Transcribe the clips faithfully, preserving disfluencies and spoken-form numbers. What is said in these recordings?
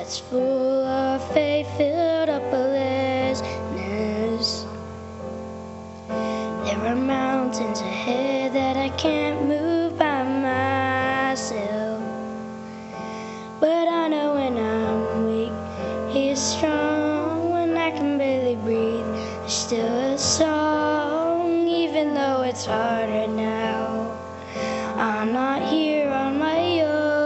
that's full of faith, filled up with listeners. There are mountains ahead that I can't move by myself, but I know when I'm weak, He is strong. When I can barely breathe, there's still a song, even though it's hard right now. I'm not here on my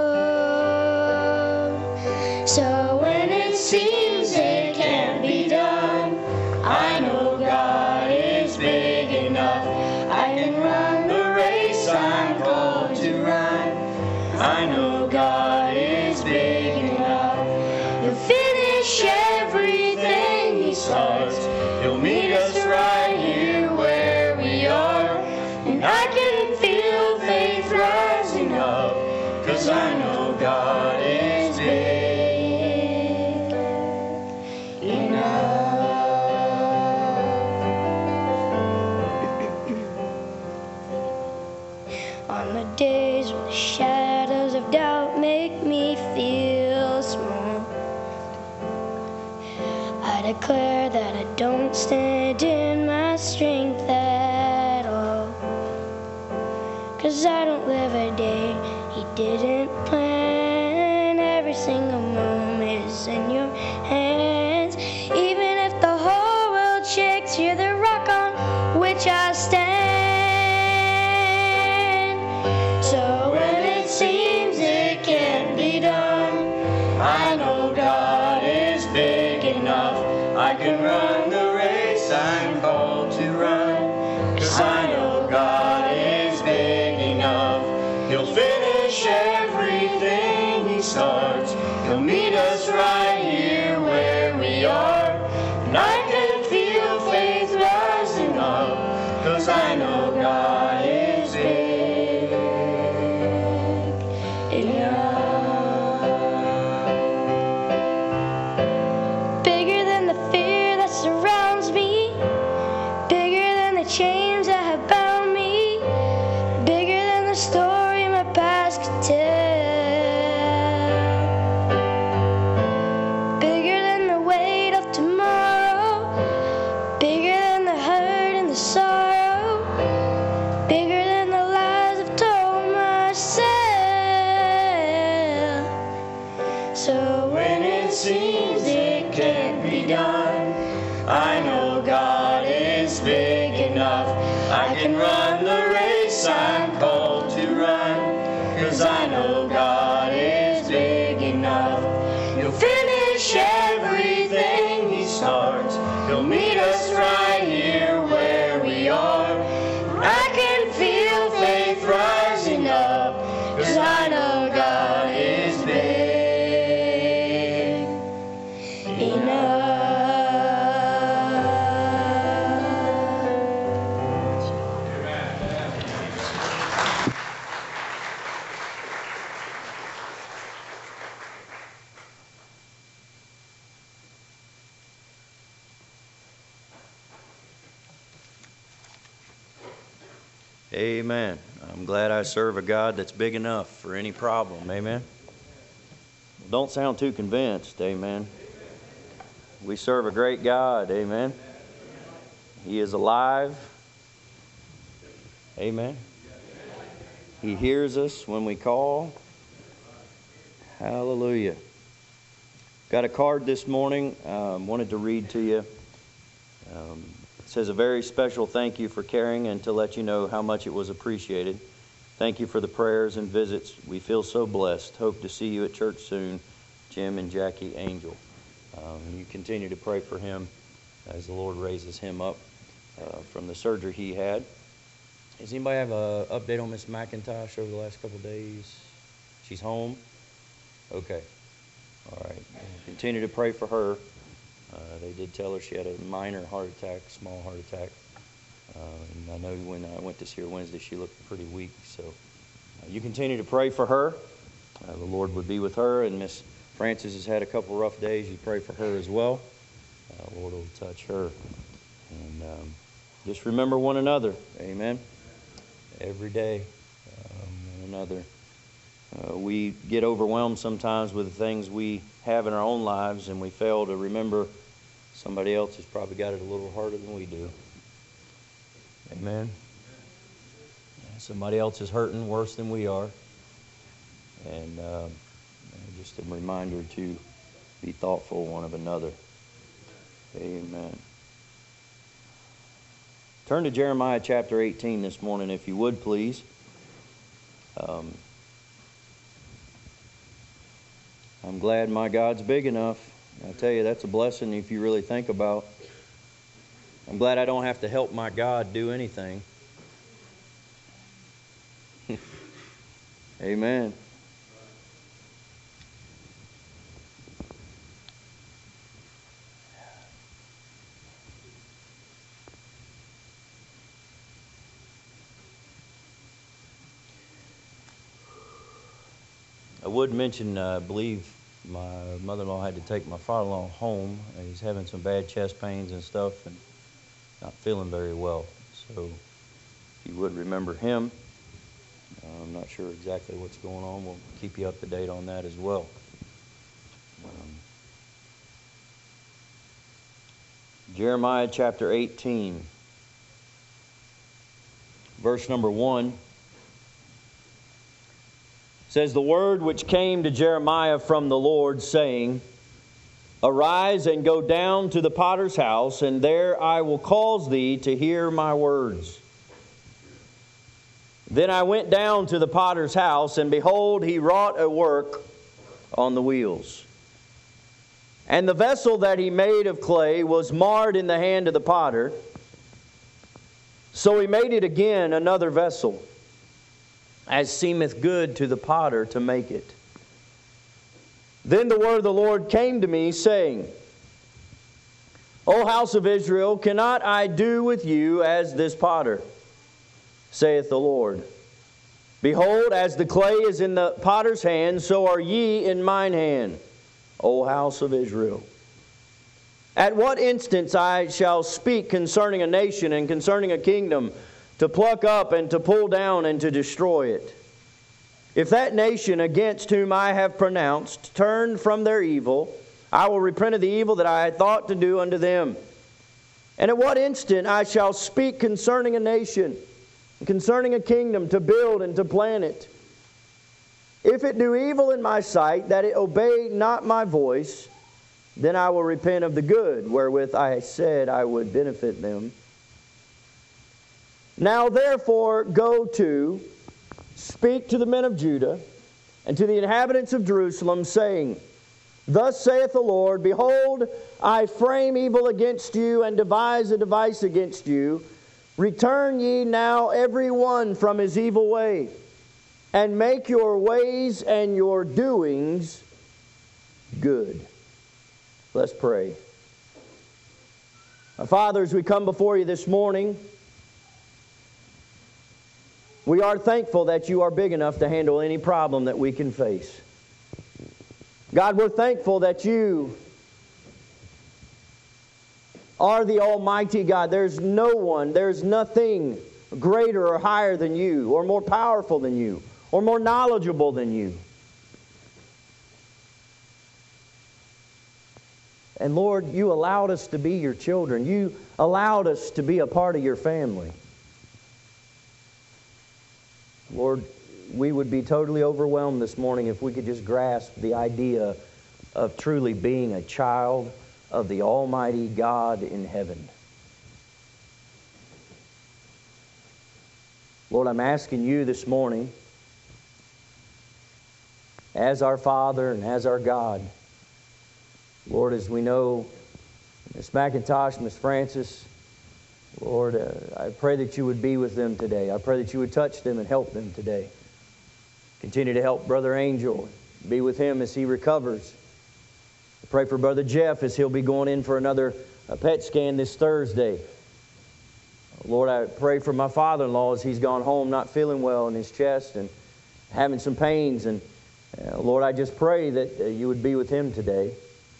own. So when it seems it can't be done, I know God is big enough. I can run the race I'm called to run. I know God is big enough. He'll finish everything He starts. He'll meet us right here where we are. And I can feel faith rising up, 'cause I know God is big enough. On the days when the shadows of doubt make me feel small, I declare that I don't stand in my strength at all. 'Cause I don't live a day He didn't plan. Every single moment is in your hands. Even if the whole world shakes, you're the rock on which I stand. So when it seems it can't be done, I know God is big enough. I can run the race I'm called to run, 'cause I know God is big enough. He'll finish everything He starts. He'll meet us right here where we are. And I can feel faith rising up, 'cause I know God is big enough. Bigger than the fear that surrounds me, bigger than the chains that have bound me, bigger than the story my past could tell, bigger than the weight of tomorrow, bigger than the hurt and the sorrow, bigger than the lies I've told myself. So when it seems it can't be done, I know God is big enough. I can run the race I'm called to run, 'cause I know God is big enough. He'll finish everything He starts. He'll meet us right here where we are. I can feel faith rising up, 'cause I know God is big enough. Amen. I'm glad I serve a God that's big enough for any problem. Amen. Don't sound too convinced. Amen. We serve a great God. Amen. He is alive. Amen. He hears us when we call. Hallelujah. Got a card this morning. Um, wanted to read to you. Um, It says, a very special thank you for caring and to let you know how much it was appreciated. Thank you for the prayers and visits. We feel so blessed. Hope to see you at church soon. Jim and Jackie Angel. Um, you continue to pray for him as the Lord raises him up uh, from the surgery he had. Does anybody have an update on Miss McIntosh over the last couple of days? She's home? Okay. All right. Continue to pray for her. Uh, they did tell her she had a minor heart attack, small heart attack. Uh, and I know when I went to see her Wednesday, she looked pretty weak. So uh, you continue to pray for her. Uh, the Lord would be with her. And Miss Frances has had a couple rough days. You pray for her as well. Uh, Lord will touch her. And um, just remember one another. Amen. Every day, um, one another. Uh, we get overwhelmed sometimes with the things we have in our own lives, and we fail to remember somebody else has probably got it a little harder than we do. Amen. Somebody else is hurting worse than we are. And uh, just a reminder to be thoughtful one of another. Amen. Turn to Jeremiah chapter eighteen this morning, if you would, please. Um, I'm glad my God's big enough. I tell you, that's a blessing if you really think about. I'm glad I don't have to help my God do anything. Amen. I would mention, uh, I believe my mother-in-law had to take my father-in-law home. He's having some bad chest pains and stuff and not feeling very well. So if you would remember him. Uh, I'm not sure exactly what's going on. We'll keep you up to date on that as well. Um, Jeremiah chapter eighteen, verse number one. Says, the word which came to Jeremiah from the Lord, saying, arise and go down to the potter's house, and there I will cause thee to hear my words. Then I went down to the potter's house, and behold, he wrought a work on the wheels. And the vessel that he made of clay was marred in the hand of the potter. So he made it again another vessel, as seemeth good to the potter to make it. Then the word of the Lord came to me, saying, O house of Israel, cannot I do with you as this potter, saith the Lord? Behold, as the clay is in the potter's hand, so are ye in mine hand, O house of Israel. At what instance I shall speak concerning a nation and concerning a kingdom, to pluck up and to pull down and to destroy it. If that nation against whom I have pronounced turn from their evil, I will repent of the evil that I had thought to do unto them. And at what instant I shall speak concerning a nation, concerning a kingdom, to build and to plant it. If it do evil in my sight, that it obey not my voice, then I will repent of the good wherewith I said I would benefit them. Now therefore go to, speak to the men of Judah, and to the inhabitants of Jerusalem, saying, thus saith the Lord, behold, I frame evil against you, and devise a device against you. Return ye now every one from his evil way, and make your ways and your doings good. Let's pray. Our Father, as we come before you this morning, we are thankful that you are big enough to handle any problem that we can face. God, we're thankful that you are the Almighty God. There's no one, there's nothing greater or higher than you, or more powerful than you, or more knowledgeable than you. And Lord, you allowed us to be your children. You allowed us to be a part of your family. Lord, we would be totally overwhelmed this morning if we could just grasp the idea of truly being a child of the Almighty God in heaven. Lord, I'm asking you this morning, as our Father and as our God, Lord, as we know, Miss McIntosh, Miss Francis, Lord, uh, I pray that you would be with them today. I pray that you would touch them and help them today. Continue to help Brother Angel. Be with him as he recovers. I pray for Brother Jeff as he'll be going in for another uh, P E T scan this Thursday. Lord, I pray for my father-in-law as he's gone home not feeling well in his chest and having some pains. And uh, Lord, I just pray that uh, you would be with him today.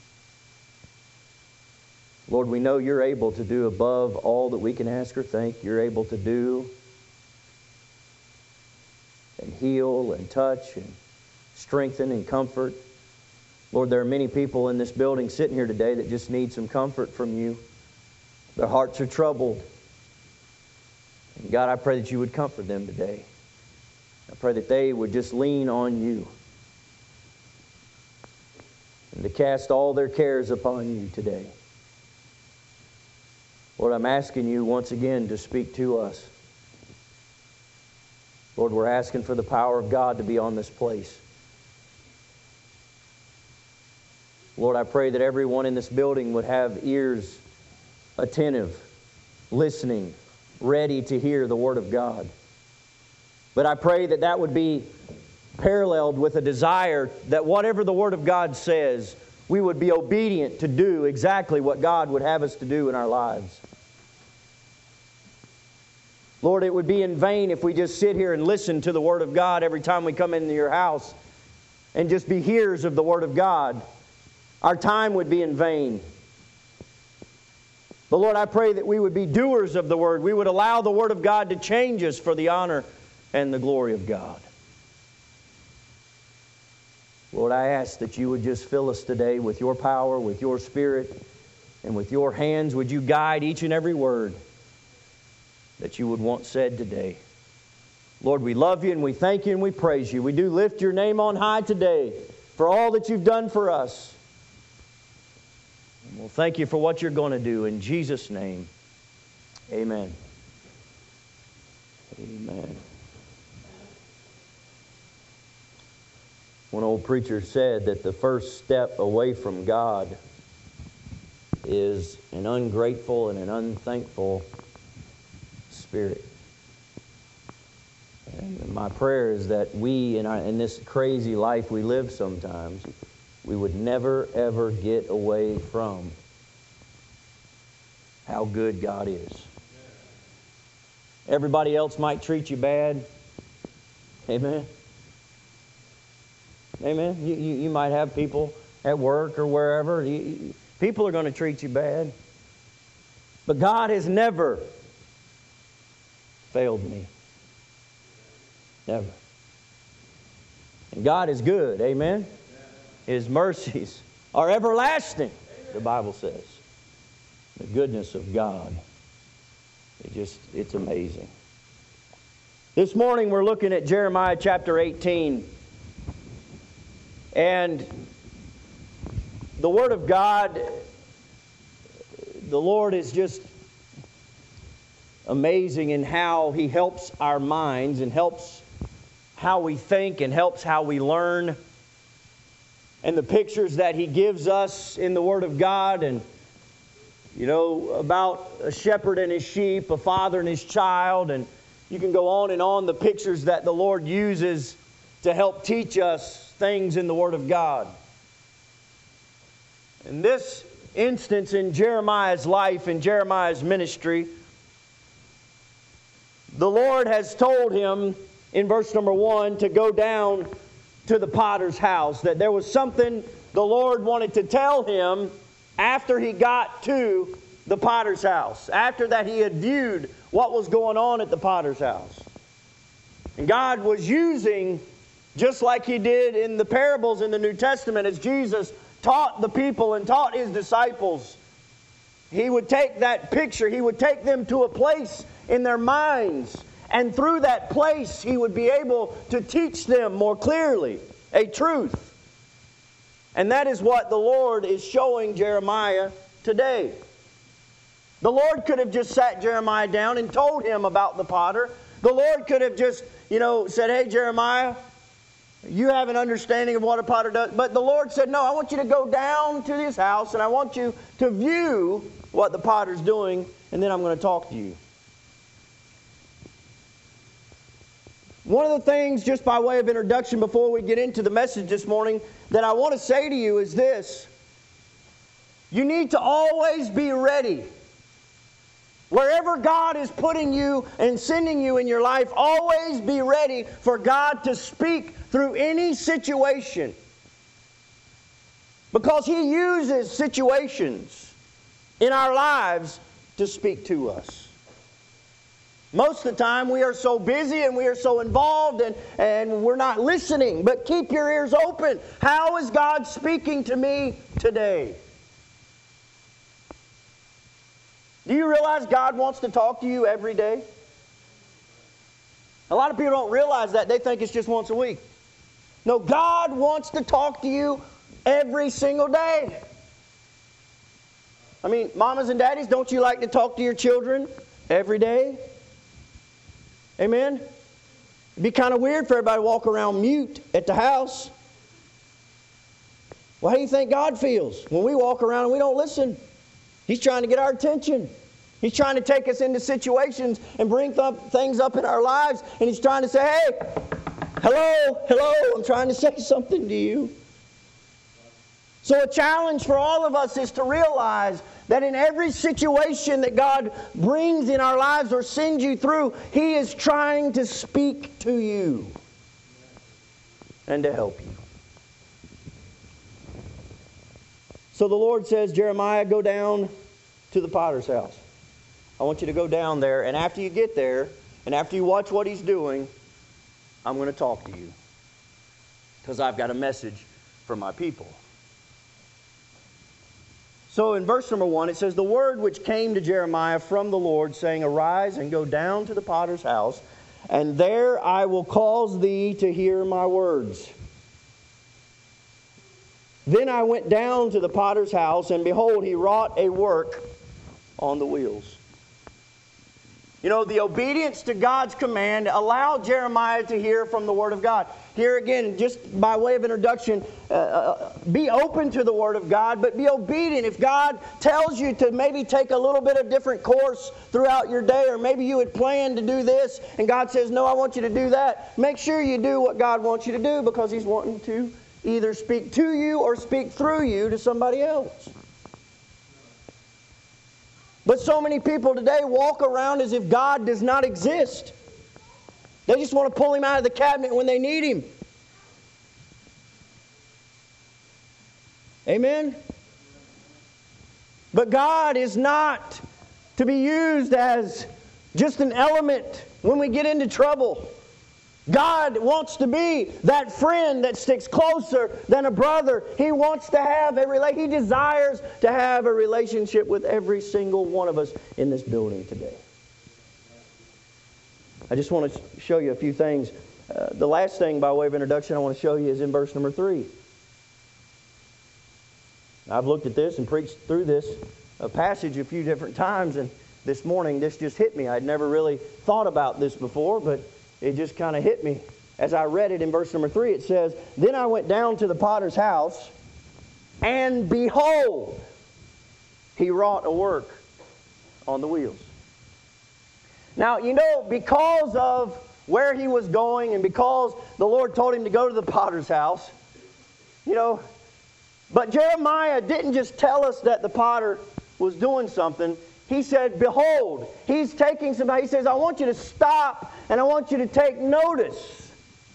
Lord, we know you're able to do above all that we can ask or think. You're able to do and heal and touch and strengthen and comfort. Lord, there are many people in this building sitting here today that just need some comfort from You. Their hearts are troubled. And God, I pray that You would comfort them today. I pray that they would just lean on You and to cast all their cares upon You today. Lord, I'm asking You once again to speak to us. Lord, we're asking for the power of God to be on this place. Lord, I pray that everyone in this building would have ears attentive, listening, ready to hear the Word of God. But I pray that that would be paralleled with a desire that whatever the Word of God says, we would be obedient to do exactly what God would have us to do in our lives. Lord, it would be in vain if we just sit here and listen to the Word of God every time we come into Your house and just be hearers of the Word of God. Our time would be in vain. But Lord, I pray that we would be doers of the Word. We would allow the Word of God to change us for the honor and the glory of God. Lord, I ask that You would just fill us today with Your power, with Your Spirit, and with Your hands. Would You guide each and every word that You would want said today. Lord, we love You and we thank You and we praise You. We do lift Your name on high today for all that You've done for us. And we'll thank You for what You're going to do. In Jesus' name, amen. Amen. One old preacher said that the first step away from God is an ungrateful and an unthankful spirit. And my prayer is that we, in, our, in this crazy life we live sometimes, we would never, ever get away from how good God is. Everybody else might treat you bad. Amen. Amen. You, you, you might have people at work or wherever. You, people are going to treat you bad. But God has never failed me. Never. And God is good. Amen. His mercies are everlasting, the Bible says. The goodness of God. It just, it's amazing. This morning we're looking at Jeremiah chapter eighteen. And the Word of God, the Lord is just amazing in how He helps our minds and helps how we think and helps how we learn. And the pictures that He gives us in the Word of God, and you know, about a shepherd and his sheep, a father and his child, and you can go on and on, the pictures that the Lord uses to help teach us things in the Word of God. In this instance in Jeremiah's life, in Jeremiah's ministry, the Lord has told him in verse number one to go down to the potter's house. That there was something the Lord wanted to tell him after he got to the potter's house. After that he had viewed what was going on at the potter's house. And God was using, just like He did in the parables in the New Testament, as Jesus taught the people and taught His disciples, He would take that picture, He would take them to a place in their minds, and through that place He would be able to teach them more clearly a truth. And that is what the Lord is showing Jeremiah today. The Lord could have just sat Jeremiah down and told him about the potter. The Lord could have just, you know, said, hey, Jeremiah, you have an understanding of what a potter does. But the Lord said, no, I want you to go down to this house and I want you to view what the potter's doing, and then I'm going to talk to you. One of the things, just by way of introduction before we get into the message this morning, that I want to say to you is this. You need to always be ready. Wherever God is putting you and sending you in your life, always be ready for God to speak through any situation. Because He uses situations in our lives to speak to us. Most of the time we are so busy and we are so involved and, and we're not listening. But keep your ears open. How is God speaking to me today? Do you realize God wants to talk to you every day? A lot of people don't realize that. They think it's just once a week. No, God wants to talk to you every single day. I mean, mamas and daddies, don't you like to talk to your children every day? Amen? It'd be kind of weird for everybody to walk around mute at the house. Well, how do you think God feels when we walk around and we don't listen? He's trying to get our attention. He's trying to take us into situations and bring th- things up in our lives. And He's trying to say, hey, hello, hello, I'm trying to say something to you. So a challenge for all of us is to realize that in every situation that God brings in our lives or sends you through, He is trying to speak to you and to help you. So the Lord says, Jeremiah, go down to the potter's house. I want you to go down there, and after you get there, and after you watch what he's doing, I'm going to talk to you. Because I've got a message for my people. So in verse number one, it says, the word which came to Jeremiah from the Lord, saying, arise and go down to the potter's house, and there I will cause thee to hear my words. Then I went down to the potter's house, and behold, he wrought a work on the wheels. You know, the obedience to God's command allowed Jeremiah to hear from the Word of God. Here again, just by way of introduction, uh, uh, be open to the Word of God, but be obedient. If God tells you to maybe take a little bit of different course throughout your day, or maybe you had planned to do this, and God says, no, I want you to do that, make sure you do what God wants you to do, because He's wanting to either speak to you or speak through you to somebody else. But so many people today walk around as if God does not exist. They just want to pull Him out of the cabinet when they need Him. Amen? But God is not to be used as just an element when we get into trouble. God wants to be that friend that sticks closer than a brother. He wants to have a rela- He desires to have a relationship with every single one of us in this building today. I just want to show you a few things. Uh, the last thing by way of introduction I want to show you is in verse number three. I've looked at this and preached through this a passage a few different times, and this morning this just hit me. I'd never really thought about this before, but it just kind of hit me. As I read it in verse number three, it says, then I went down to the potter's house, and behold, he wrought a work on the wheels. Now, you know, because of where he was going and because the Lord told him to go to the potter's house, you know, but Jeremiah didn't just tell us that the potter was doing something. He said, behold, he's taking somebody. He says, I want you to stop and I want you to take notice.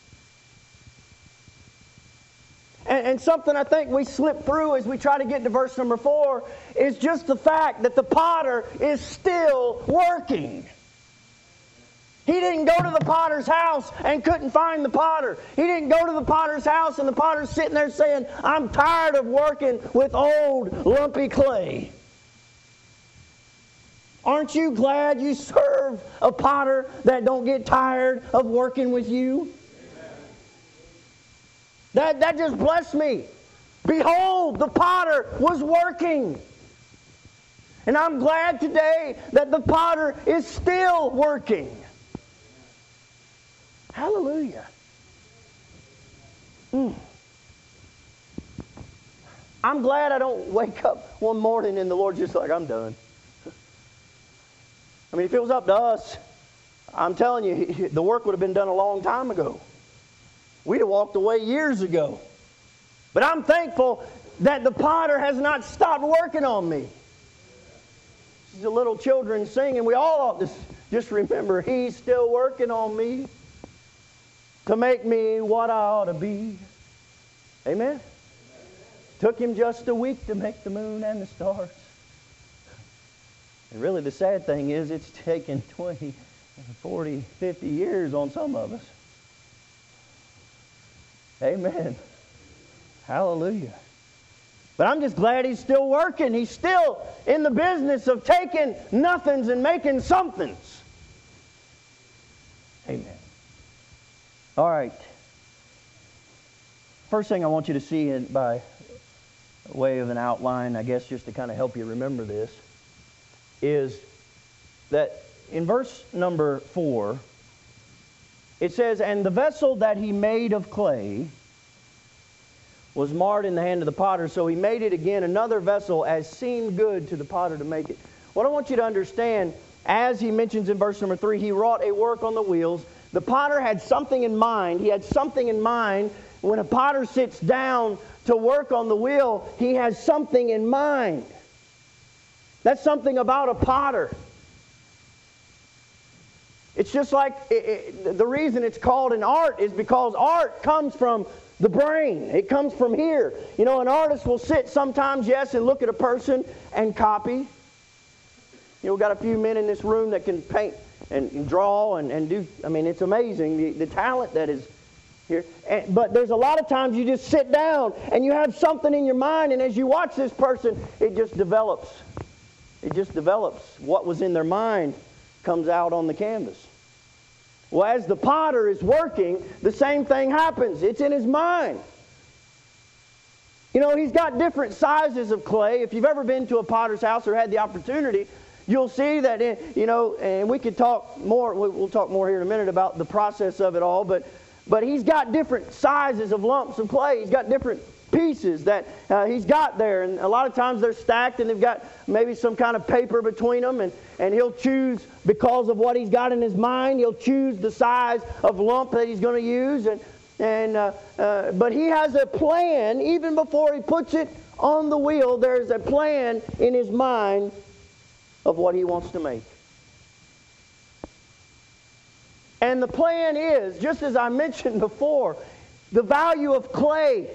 And, and something I think we slip through as we try to get to verse number four is just the fact that the potter is still working. He didn't go to the potter's house and couldn't find the potter. He didn't go to the potter's house and the potter's sitting there saying, I'm tired of working with old lumpy clay. Aren't you glad you serve a potter that don't get tired of working with you? That, that just blessed me. Behold, the potter was working. And I'm glad today that the potter is still working. Hallelujah. Mm. I'm glad I don't wake up one morning and the Lord's just like, I'm done. I mean, if it was up to us, I'm telling you, the work would have been done a long time ago. We'd have walked away years ago. But I'm thankful that the potter has not stopped working on me. The little children singing, we all ought to just remember, He's still working on me to make me what I ought to be. Amen? Took Him just a week to make the moon and the stars. And really the sad thing is it's taken twenty forty, fifty years on some of us. Amen. Hallelujah. But I'm just glad he's still working. He's still in the business of taking nothings and making somethings. Amen. All right. First thing I want you to see in, by way of an outline, I guess just to kind of help you remember this, is that in verse number four, it says, "And the vessel that he made of clay was marred in the hand of the potter, so he made it again another vessel as seemed good to the potter to make it." What I want you to understand, as he mentions in verse number three, he wrought a work on the wheels. The potter had something in mind. He had something in mind. When a potter sits down to work on the wheel, he has something in mind. That's something about a potter. It's just like, it, it, the reason it's called an art is because art comes from the brain. It comes from here. You know, an artist will sit sometimes, yes, and look at a person and copy. You know, we've got a few men in this room that can paint and, and draw and, and do, I mean, it's amazing, the, the talent that is here. And, but there's a lot of times you just sit down and you have something in your mind, and as you watch this person, it just develops. It just develops. What was in their mind comes out on the canvas. Well, as the potter is working, the same thing happens. It's in his mind. You know, he's got different sizes of clay. If you've ever been to a potter's house or had the opportunity, you'll see that, in, you know, and we could talk more, we'll talk more here in a minute about the process of it all, but, but he's got different sizes of lumps of clay. He's got different pieces that uh, he's got there, and a lot of times they're stacked and they've got maybe some kind of paper between them, and, and he'll choose, because of what he's got in his mind, he'll choose the size of lump that he's going to use, and, and uh, uh, but he has a plan. Even before he puts it on the wheel, there's a plan in his mind of what he wants to make. And the plan is, just as I mentioned before, the value of clay.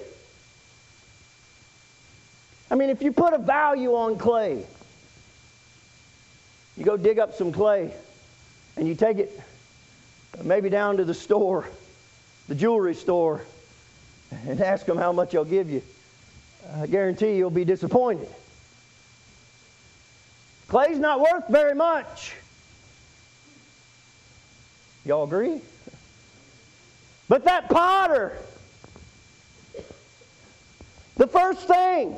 I mean, if you put a value on clay, you go dig up some clay and you take it maybe down to the store, the jewelry store, and ask them how much they'll give you. I guarantee you'll be disappointed. Clay's not worth very much. Y'all agree? But that potter, the first thing,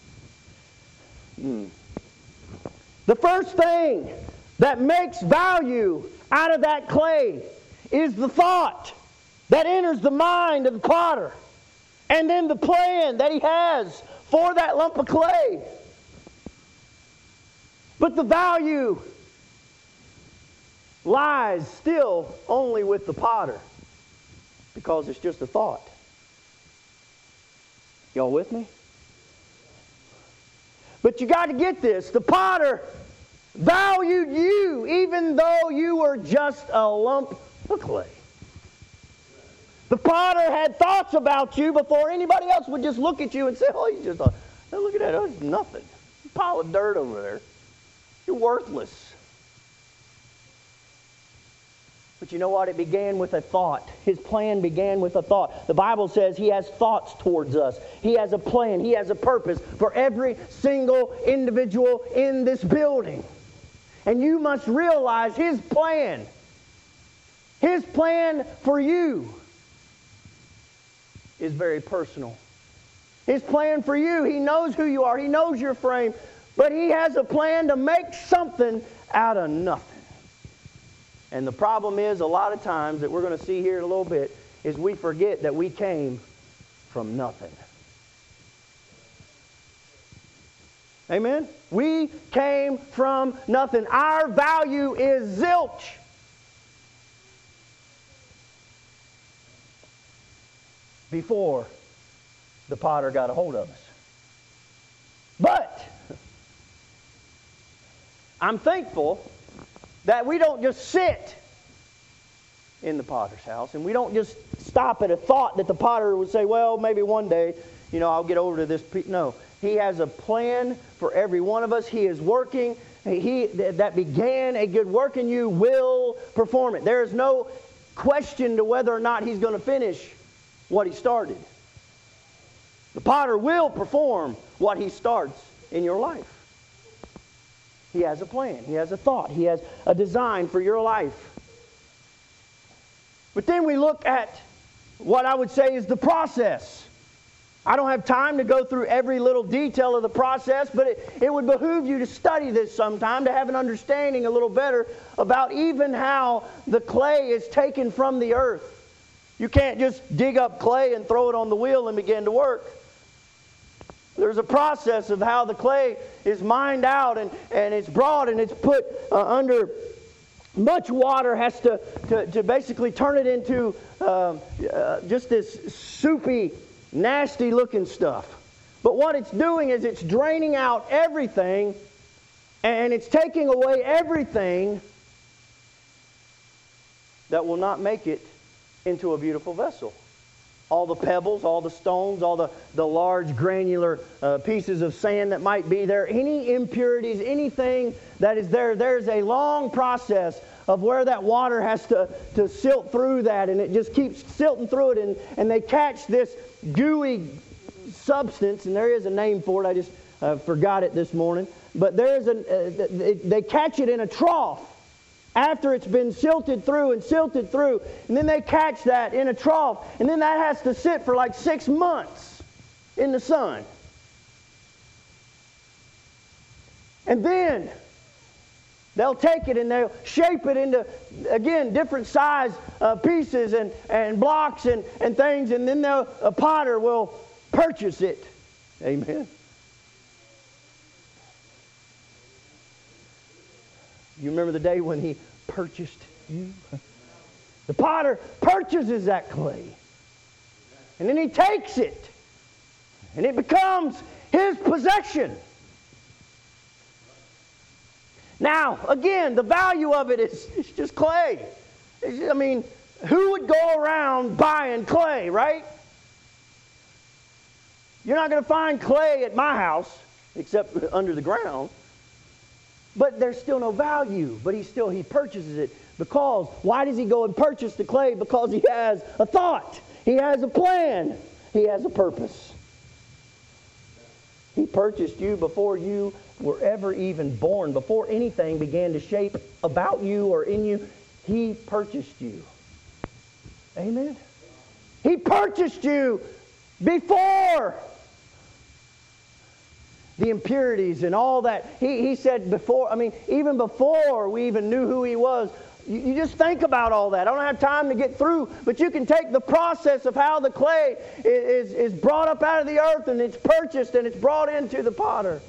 hmm, the first thing that makes value out of that clay is the thought that enters the mind of the potter, and then the plan that he has for that lump of clay. But the value lies still only with the potter, because it's just a thought. Y'all with me? But you got to get this. The potter valued you even though you were just a lump of clay. The potter had thoughts about you before anybody else would just look at you and say, "Oh, he's just a, look at that, oh, it's nothing. A pile of dirt over there. You're worthless." But you know what? It began with a thought. His plan began with a thought. The Bible says he has thoughts towards us. He has a plan. He has a purpose for every single individual in this building. And you must realize his plan. His plan for you is very personal. His plan for you, he knows who you are. He knows your frame. But he has a plan to make something out of nothing. And the problem is, a lot of times that we're going to see here in a little bit, is we forget that we came from nothing. Amen? We came from nothing. Our value is zilch. Before the potter got a hold of us. But I'm thankful that we don't just sit in the potter's house, and we don't just stop at a thought that the potter would say, "Well, maybe one day, you know, I'll get over to this." Pe-. No, he has a plan for every one of us. He is working he that began a good work in you will perform it. There is no question to whether or not he's going to finish what he started. The potter will perform what he starts in your life. He has a plan. He has a thought. He has a design for your life. But then we look at what I would say is the process. I don't have time to go through every little detail of the process, but it, it would behoove you to study this sometime, to have an understanding a little better about even how the clay is taken from the earth. You can't just dig up clay and throw it on the wheel and begin to work. There's a process of how the clay is mined out and, and it's brought and it's put uh, under much water, has to, to, to basically turn it into uh, uh, just this soupy, nasty looking stuff. But what it's doing is it's draining out everything, and it's taking away everything that will not make it into a beautiful vessel. All the pebbles, all the stones, all the, the large granular uh, pieces of sand that might be there, any impurities, anything that is there, there's a long process of where that water has to, to silt through that, and it just keeps silting through it, and, and they catch this gooey substance, and there is a name for it, I just uh, forgot it this morning, but there is a, uh, they catch it in a trough after it's been silted through and silted through, and then they catch that in a trough, and then that has to sit for like six months in the sun. And then they'll take it and they'll shape it into, again, different size uh, pieces and, and blocks and, and things, and then they'll, a potter will purchase it. Amen. You remember the day when he purchased you? The potter purchases that clay. And then he takes it. And it becomes his possession. Now, again, the value of it is it's just clay. It's, I mean, who would go around buying clay, right? You're not going to find clay at my house, except under the ground. But there's still no value. But he still, he purchases it. Because, why does he go and purchase the clay? Because he has a thought. He has a plan. He has a purpose. He purchased you before you were ever even born. Before anything began to shape about you or in you, he purchased you. Amen? He purchased you before the impurities and all that. He, he said before, I mean, even before we even knew who he was. You, you just think about all that. I don't have time to get through, but you can take the process of how the clay is, is brought up out of the earth and it's purchased and it's brought into the potter.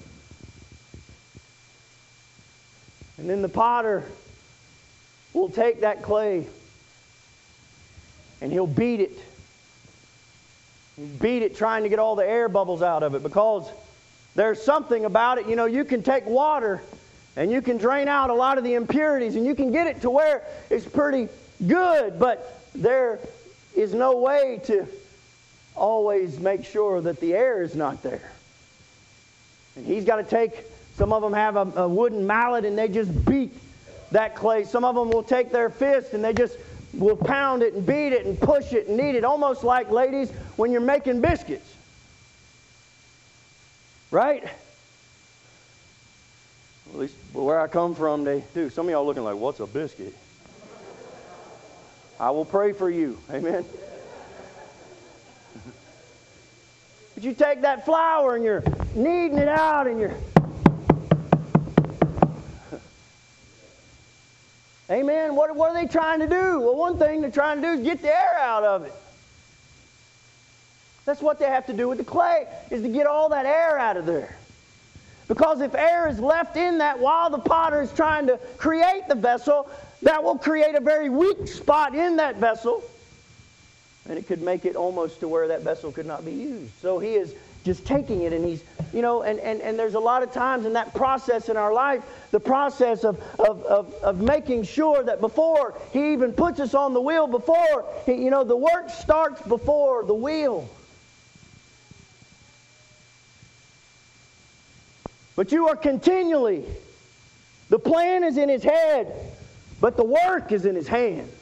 And then the potter will take that clay and he'll beat it. He'll beat it trying to get all the air bubbles out of it, because there's something about it. You know, you can take water and you can drain out a lot of the impurities and you can get it to where it's pretty good, but there is no way to always make sure that the air is not there. And he's got to take, some of them have a, a wooden mallet and they just beat that clay. Some of them will take their fist and they just will pound it and beat it and push it and knead it, almost like, ladies, when you're making biscuits. Right? At least where I come from, they do. Some of y'all looking like, what's a biscuit? I will pray for you. Amen. But you take that flour and you're kneading it out and you're... Amen. What, what are they trying to do? Well, one thing they're trying to do is get the air out of it. That's what they have to do with the clay, is to get all that air out of there. Because if air is left in that while the potter is trying to create the vessel, that will create a very weak spot in that vessel. And it could make it almost to where that vessel could not be used. So he is just taking it and he's, you know, and, and, and there's a lot of times in that process in our life, the process of, of, of, of making sure that before he even puts us on the wheel, before, he, you know, the work starts before the wheel. But you are continually The plan is in his head, but the work is in his hands.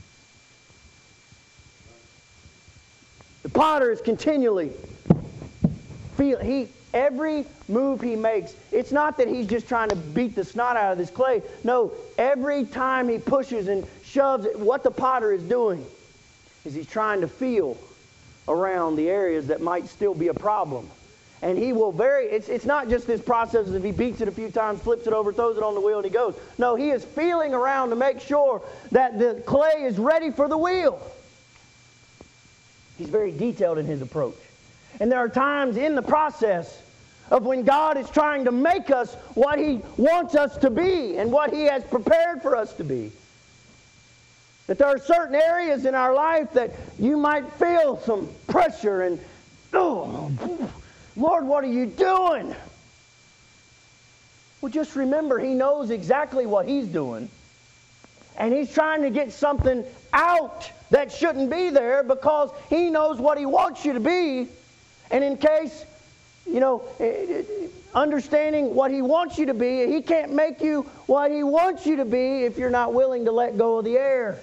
The potter is continually feel he every move he makes. It's not that he's just trying to beat the snot out of this clay. No, every time he pushes and shoves it, what the potter is doing is he's trying to feel around the areas that might still be a problem. And he will very, it's, it's not just this process of he beats it a few times, flips it over, throws it on the wheel, and he goes. No, he is feeling around to make sure that the clay is ready for the wheel. He's very detailed in his approach. And there are times in the process of when God is trying to make us what He wants us to be and what He has prepared for us to be. That there are certain areas in our life that you might feel some pressure and, oh, Lord, what are you doing? Well, just remember, He knows exactly what He's doing. And He's trying to get something out that shouldn't be there because He knows what He wants you to be. And in case, you know, understanding what He wants you to be, He can't make you what He wants you to be if you're not willing to let go of the air.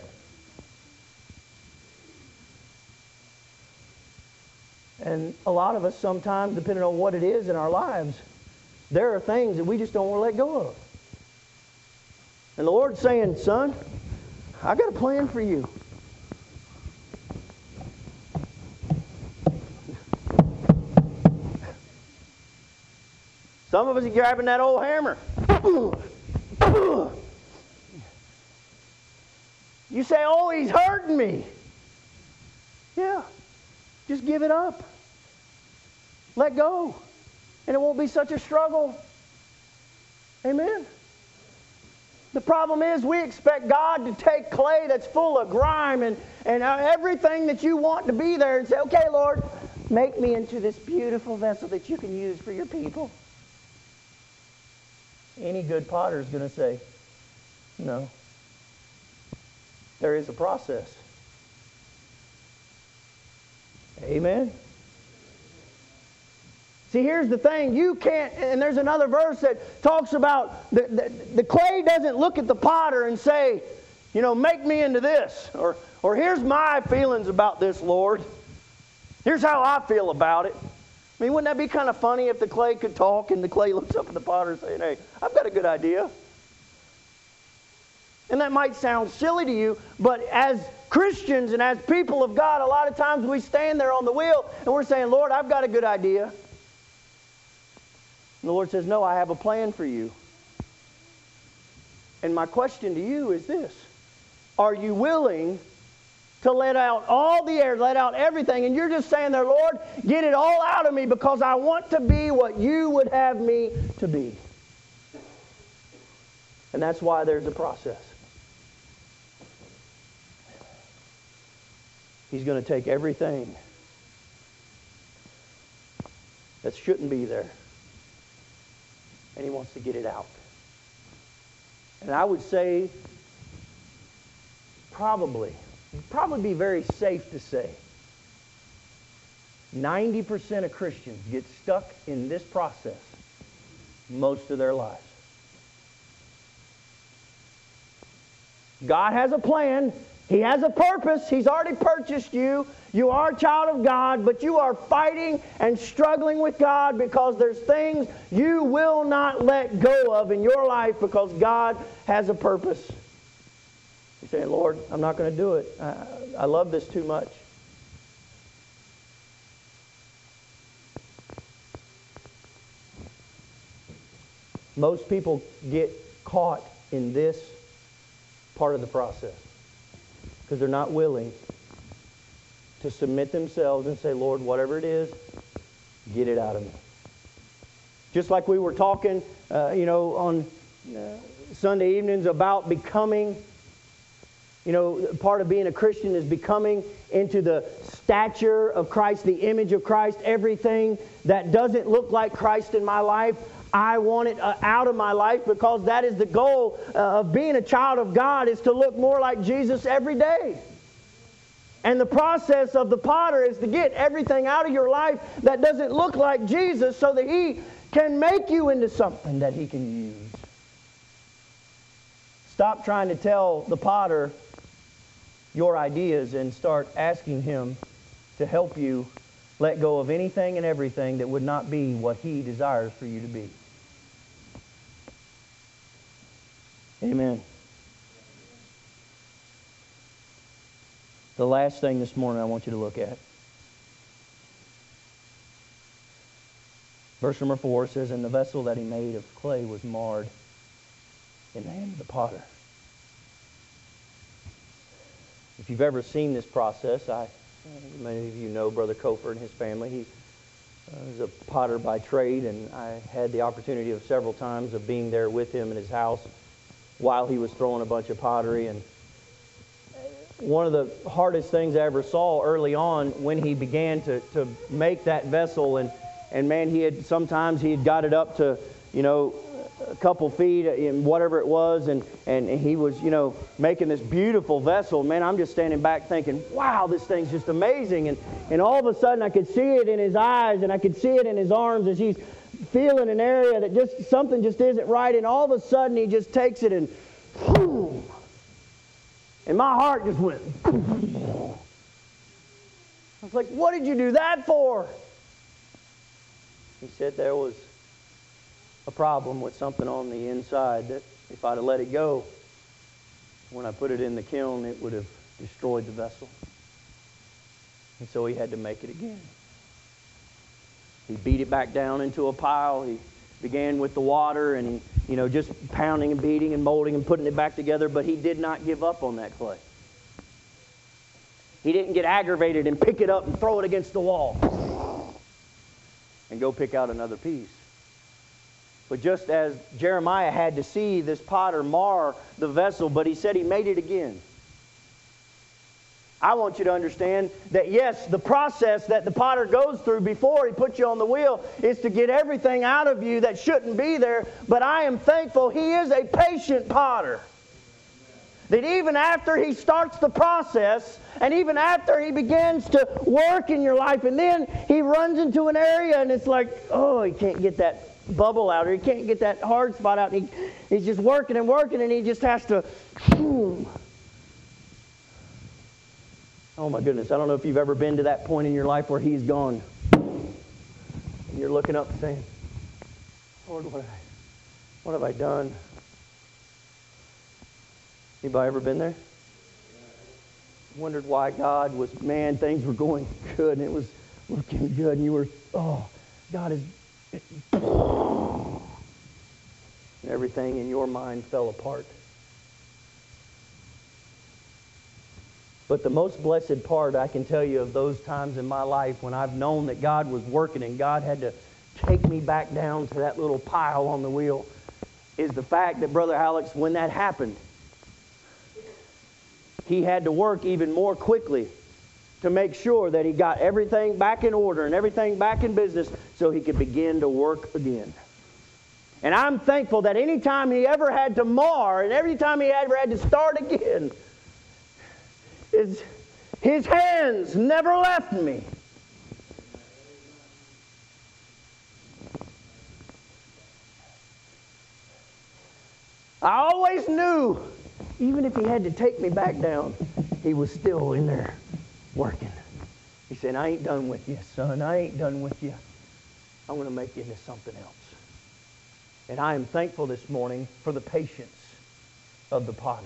And a lot of us sometimes, depending on what it is in our lives, there are things that we just don't want to let go of. And the Lord's saying, son, I got a plan for you. Some of us are grabbing that old hammer. You say, oh, he's hurting me. Yeah. Just give it up. Let go. And it won't be such a struggle. Amen. The problem is we expect God to take clay that's full of grime and, and everything that you want to be there and say, okay, Lord, make me into this beautiful vessel that you can use for your people. Any good potter is going to say, no. There is a process. Amen. See, here's the thing. You can't, and there's another verse that talks about the, the, the clay doesn't look at the potter and say, you know, make me into this. Or, or here's my feelings about this, Lord. Here's how I feel about it. I mean, wouldn't that be kind of funny if the clay could talk and the clay looks up at the potter saying, hey, I've got a good idea. And that might sound silly to you, but as Christians and as people of God, a lot of times we stand there on the wheel and we're saying, Lord, I've got a good idea. And the Lord says, no, I have a plan for you. And my question to you is this. Are you willing to let out all the air, let out everything, and you're just saying there, Lord, get it all out of me because I want to be what you would have me to be. And that's why there's a process. He's going to take everything that shouldn't be there, and He wants to get it out. And I would say, probably, it'd probably be very safe to say, ninety percent of Christians get stuck in this process most of their lives. God has a plan. He has a purpose. He's already purchased you. You are a child of God, but you are fighting and struggling with God because there's things you will not let go of in your life because God has a purpose. You're saying, Lord, I'm not going to do it. I, I love this too much. Most people get caught in this part of the process because they're not willing to submit themselves and say, Lord, whatever it is, get it out of me. Just like we were talking, uh, you know, on uh, Sunday evenings about becoming, you know, part of being a Christian is becoming into the stature of Christ, the image of Christ. Everything that doesn't look like Christ in my life, I want it uh, out of my life because that is the goal uh, of being a child of God, is to look more like Jesus every day. And the process of the potter is to get everything out of your life that doesn't look like Jesus so that He can make you into something that He can use. Stop trying to tell the potter your ideas and start asking him to help you let go of anything and everything that would not be what he desires for you to be. Amen. The last thing this morning I want you to look at. Verse number four says, "And the vessel that he made of clay was marred in the hand of the potter." If you've ever seen this process, I, many of you know Brother Cofer and his family. He uh, is a potter by trade, and I had the opportunity of several times of being there with him in his house while he was throwing a bunch of pottery. And one of the hardest things I ever saw early on when he began to, to make that vessel, and, and man, he had sometimes he had got it up to, you know, a couple feet in whatever it was, and, and he was, you know, making this beautiful vessel. Man, I'm just standing back thinking, wow, this thing's just amazing. And, and all of a sudden I could see it in his eyes, and I could see it in his arms as he's feeling an area that just, something just isn't right. And all of a sudden he just takes it and boom. And my heart just went boom. I was like, what did you do that for? He said there was a problem with something on the inside that if I'd have let it go, when I put it in the kiln, it would have destroyed the vessel. And so he had to make it again. He beat it back down into a pile. He began with the water, and he, you know, just pounding and beating and molding and putting it back together, but he did not give up on that clay. He didn't get aggravated and pick it up and throw it against the wall and go pick out another piece. But just as Jeremiah had to see this potter mar the vessel, but he said he made it again. I want you to understand that yes, the process that the potter goes through before he puts you on the wheel is to get everything out of you that shouldn't be there. But I am thankful he is a patient potter. That even after he starts the process, and even after he begins to work in your life, and then he runs into an area and it's like, oh, he can't get that bubble out, or he can't get that hard spot out, and he, he's just working and working, and he just has to boom. Oh my goodness, I don't know if you've ever been to that point in your life where he's gone and you're looking up and saying, Lord, what have I, what have I done? Anybody ever been there? Wondered why God was, man, things were going good and it was looking good, and you were, oh, God is, and everything in your mind fell apart. But the most blessed part, I can tell you, of those times in my life when I've known that God was working and God had to take me back down to that little pile on the wheel, is the fact that, Brother Alex, when that happened, he had to work even more quickly to make sure that he got everything back in order and everything back in business so he could begin to work again. And I'm thankful that any time he ever had to mar and every time he ever had to start again, his, his hands never left me. I always knew, even if he had to take me back down, he was still in there working. He said, I ain't done with you, son. I ain't done with you. I'm going to make you into something else. And I am thankful this morning for the patience of the potter.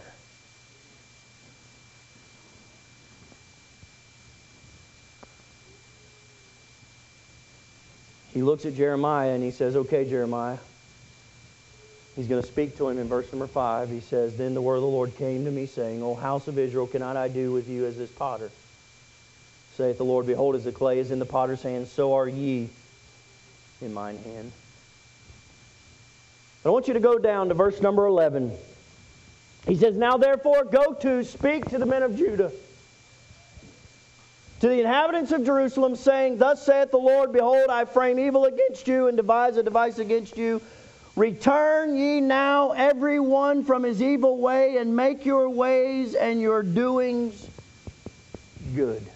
He looks at Jeremiah and he says, okay, Jeremiah. He's going to speak to him in verse number five. He says, then the word of the Lord came to me, saying, O house of Israel, cannot I do with you as this potter? Saith the Lord, behold, as the clay is in the potter's hand, so are ye in mine hand. But I want you to go down to verse number eleven. He says, now therefore go to, speak to the men of Judah, to the inhabitants of Jerusalem, saying, thus saith the Lord, behold, I frame evil against you, and devise a device against you. Return ye now every one from his evil way, and make your ways and your doings good.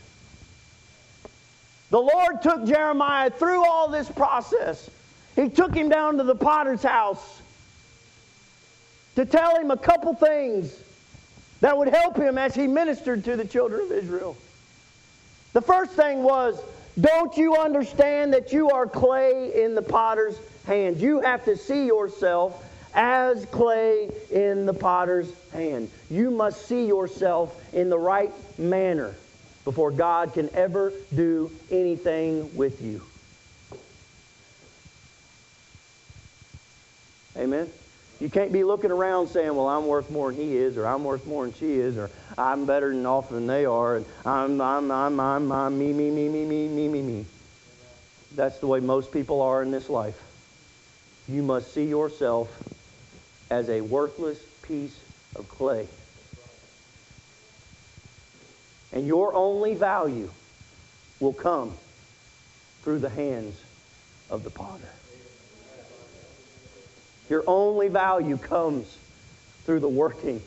The Lord took Jeremiah through all this process. He took him down to the potter's house to tell him a couple things that would help him as he ministered to the children of Israel. The first thing was, don't you understand that you are clay in the potter's hand? You have to see yourself as clay in the potter's hand. You must see yourself in the right manner before God can ever do anything with you. Amen? You can't be looking around saying, well, I'm worth more than he is, or I'm worth more than she is, or I'm better than off than they are, and I'm, I'm, I'm, I'm, I'm, me, me, me, me, me, me, me, me. That's the way most people are in this life. You must see yourself as a worthless piece of clay. And your only value will come through the hands of the potter. Your only value comes through the working.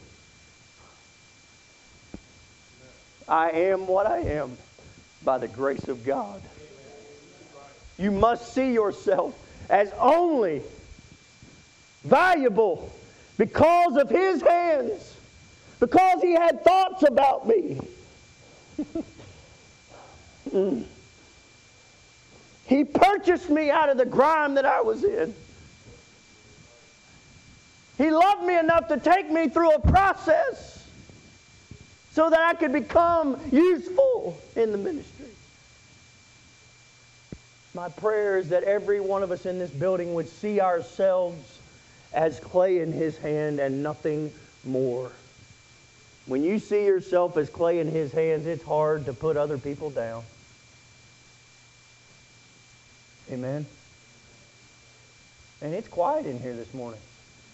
I am what I am by the grace of God. You must see yourself as only valuable because of His hands, because He had thoughts about me. mm. He purchased me out of the grime that I was in. He loved me enough to take me through a process so that I could become useful in the ministry. My prayer is that every one of us in this building would see ourselves as clay in His hand and nothing more. When you see yourself as clay in His hands, it's hard to put other people down. Amen? And it's quiet in here this morning.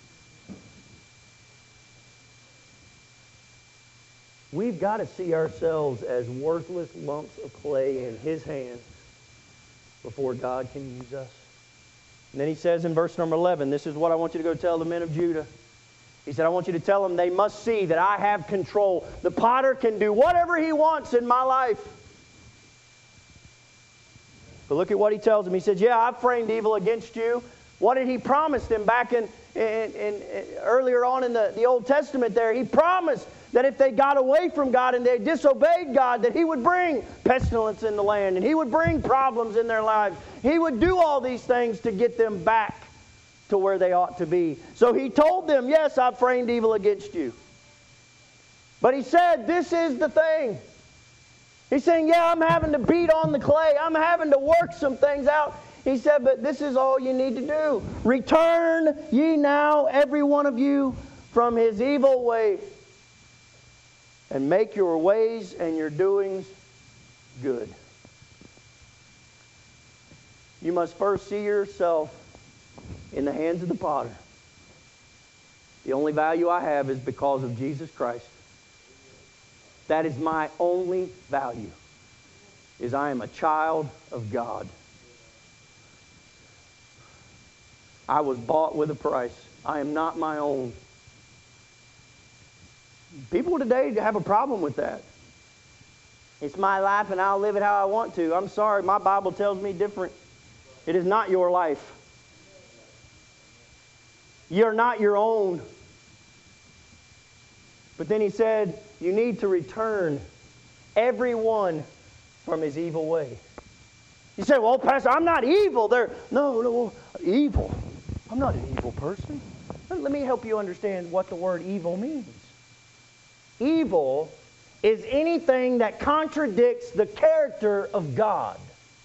We've got to see ourselves as worthless lumps of clay in His hands before God can use us. And then He says in verse number eleven, this is what I want you to go tell the men of Judah. He said, I want you to tell them they must see that I have control. The potter can do whatever he wants in my life. But look at what he tells them. He said, yeah, I've framed evil against you. What did He promise them back in, in, in, in earlier on in the, the Old Testament there? He promised that if they got away from God and they disobeyed God, that He would bring pestilence in the land and He would bring problems in their lives. He would do all these things to get them back to where they ought to be. So He told them, yes, I've framed evil against you. But He said, this is the thing. He's saying, yeah, I'm having to beat on the clay. I'm having to work some things out. He said, but this is all you need to do. Return ye now, every one of you, from his evil way, and make your ways and your doings good. You must first see yourself in the hands of the potter. The only value I have is because of Jesus Christ. That is my only value, is I am a child of God. I was bought with a price. I am not my own. People today have a problem with that. It's my life and I'll live it how I want to. I'm sorry, my Bible tells me different. It is not your life. You're not your own. But then He said, you need to return everyone from his evil way. You say, well, Pastor, I'm not evil. They're, no, no, evil. I'm not an evil person. Let me help you understand what the word evil means. Evil is anything that contradicts the character of God.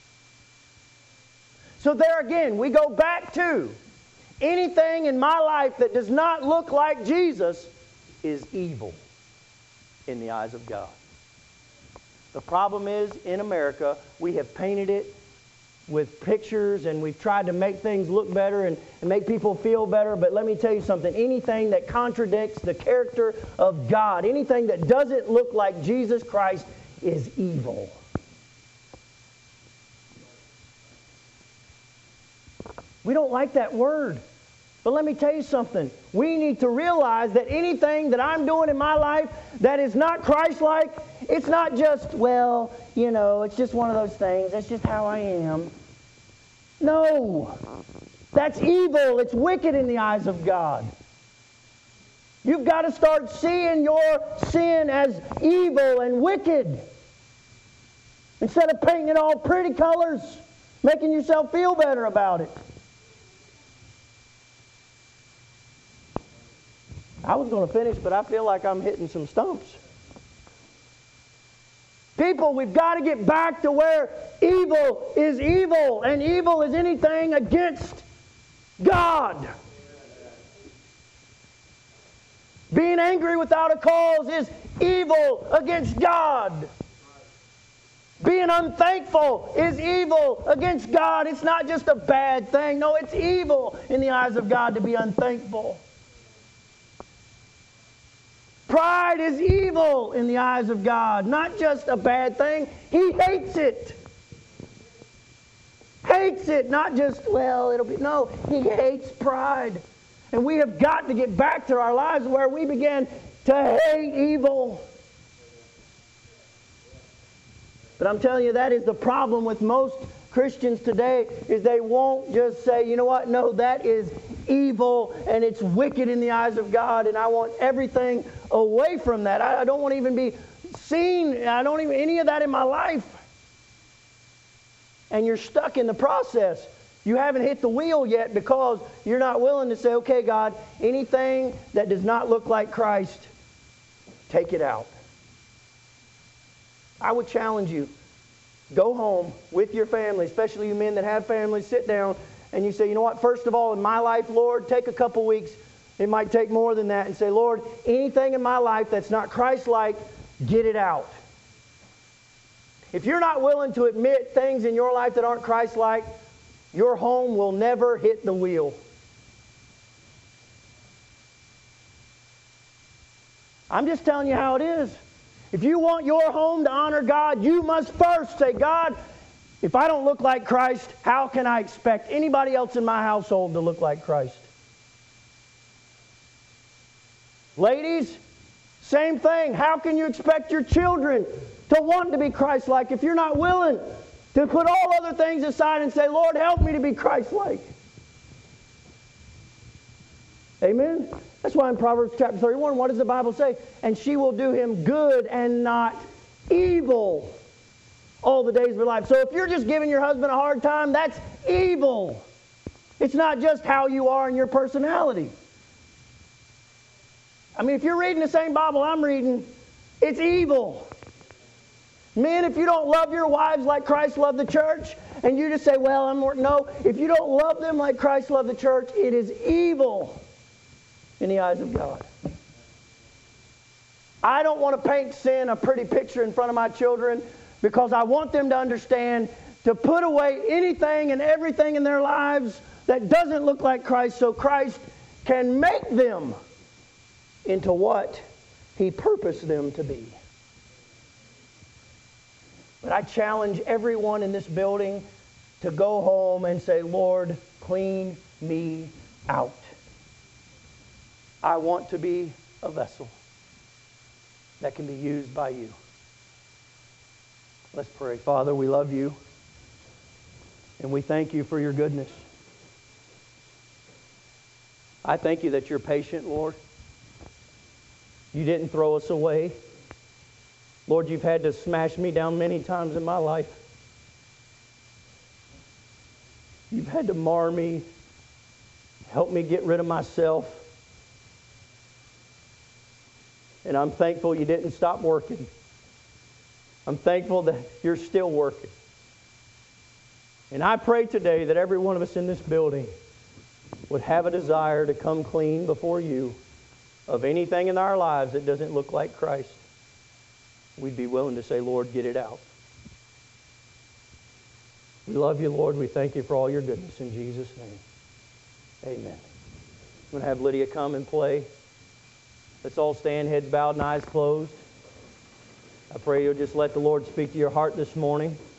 So there again, we go back to anything in my life that does not look like Jesus is evil in the eyes of God. The problem is, in America, we have painted it with pictures and we've tried to make things look better and, and make people feel better. But let me tell you something. Anything that contradicts the character of God, anything that doesn't look like Jesus Christ is evil. We don't like that word. But let me tell you something. We need to realize that anything that I'm doing in my life that is not Christ-like, it's not just, well, you know, it's just one of those things. That's just how I am. No. That's evil. It's wicked in the eyes of God. You've got to start seeing your sin as evil and wicked. Instead of painting it all pretty colors, making yourself feel better about it. I was going to finish, but I feel like I'm hitting some stumps. People, we've got to get back to where evil is evil, and evil is anything against God. Being angry without a cause is evil against God. Being unthankful is evil against God. It's not just a bad thing. No, it's evil in the eyes of God to be unthankful. Pride is evil in the eyes of God. Not just a bad thing. He hates it. Hates it. Not just, well, it'll be... No, He hates pride. And we have got to get back to our lives where we begin to hate evil. But I'm telling you, that is the problem with most Christians today, is they won't just say, you know what, no, that is evil and it's wicked in the eyes of God, and I want everything away from that. I, I don't want to even be seen. I don't even any of that in my life. And you're stuck in the process. You haven't hit the wheel yet because you're not willing to say, okay, God, anything that does not look like Christ, take it out. I would challenge you, go home with your family, especially you men that have families, sit down and you say, you know what, first of all, in my life, Lord, take a couple weeks, it might take more than that, and say, Lord, anything in my life that's not Christ-like, get it out. If you're not willing to admit things in your life that aren't Christ-like, your home will never hit the wheel. I'm just telling you how it is. If you want your home to honor God, you must first say, God, if I don't look like Christ, how can I expect anybody else in my household to look like Christ? Ladies, same thing. How can you expect your children to want to be Christ-like if you're not willing to put all other things aside and say, Lord, help me to be Christ-like? Amen? That's why in Proverbs chapter thirty-one, what does the Bible say? And she will do him good and not evil all the days of her life. So if you're just giving your husband a hard time, that's evil. It's not just how you are in your personality. I mean, if you're reading the same Bible I'm reading, it's evil. Men, if you don't love your wives like Christ loved the church, and you just say, well, I'm more... No, if you don't love them like Christ loved the church, it is evil in the eyes of God. I don't want to paint sin a pretty picture in front of my children because I want them to understand to put away anything and everything in their lives that doesn't look like Christ, so Christ can make them into what He purposed them to be. But I challenge everyone in this building to go home and say, Lord, clean me out. I want to be a vessel that can be used by you. Let's pray. Father, we love you, and we thank you for your goodness. I thank you that you're patient, Lord. You didn't throw us away. Lord, you've had to smash me down many times in my life. You've had to mar me, help me get rid of myself. And I'm thankful you didn't stop working. I'm thankful that you're still working. And I pray today that every one of us in this building would have a desire to come clean before you of anything in our lives that doesn't look like Christ. We'd be willing to say, Lord, get it out. We love you, Lord. We thank you for all your goodness. In Jesus' name, amen. I'm going to have Lydia come and play. Let's all stand, heads bowed and eyes closed. I pray you'll just let the Lord speak to your heart this morning.